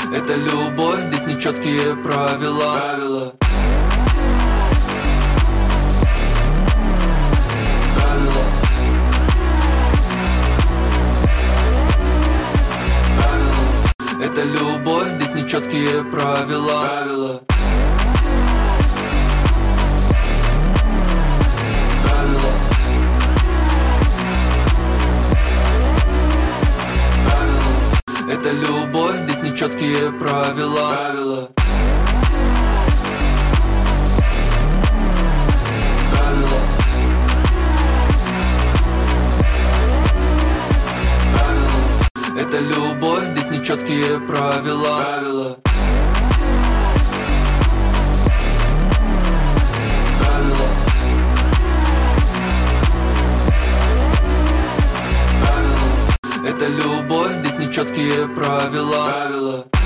Это любовь, здесь нечеткие правила. Это любовь, здесь нечеткие правила. Это любовь, здесь нечеткие правила. Это любовь, здесь нечеткие правила. Это любовь, здесь нечеткие правила.